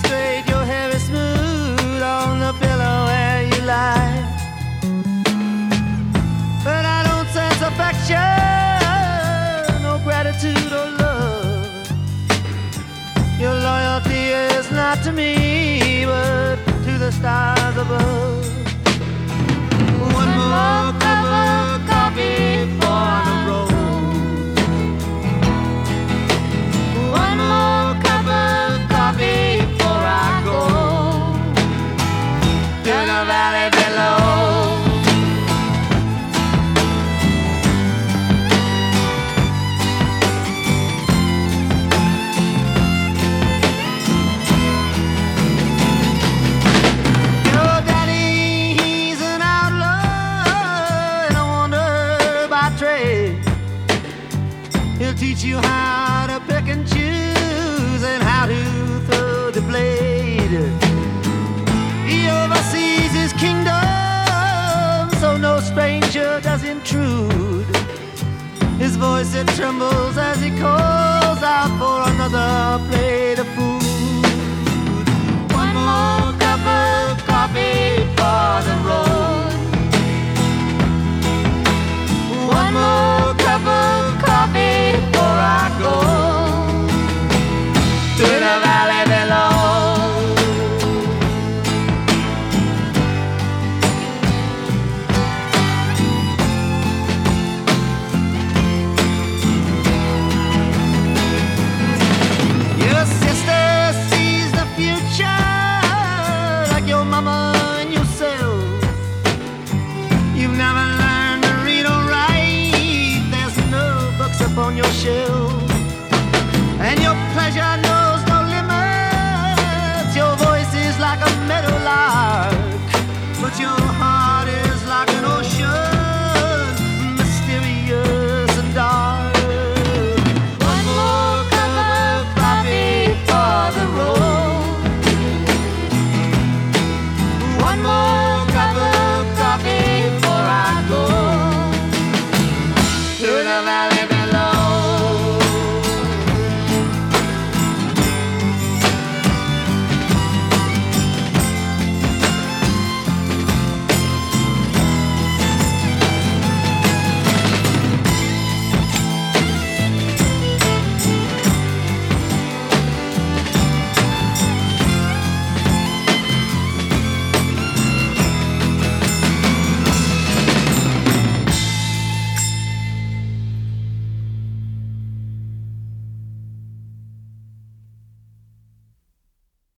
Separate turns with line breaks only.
straight, your hair is smooth on the pillow where you lie. But I don't sense affection, no gratitude or love. Your loyalty is not to me, but to the stars above. One more cup of coffee for the road. One more cup of coffee before I go to the valley below. Your daddy, he's an outlaw and a wonder by trade. He'll teach you how to pick and choose and how to throw the blade. He oversees his kingdom, so no stranger does intrude. His voice, it trembles as he calls out for another plate of food. One more cup of coffee for the road. One more cup of coffee before I go to the valley below. Your sister sees the future like your mama and yourself. You've never learned to read or write. There's no books upon your shelf. And your pleasure knows no limits. Your voice is like a meadowlark, but your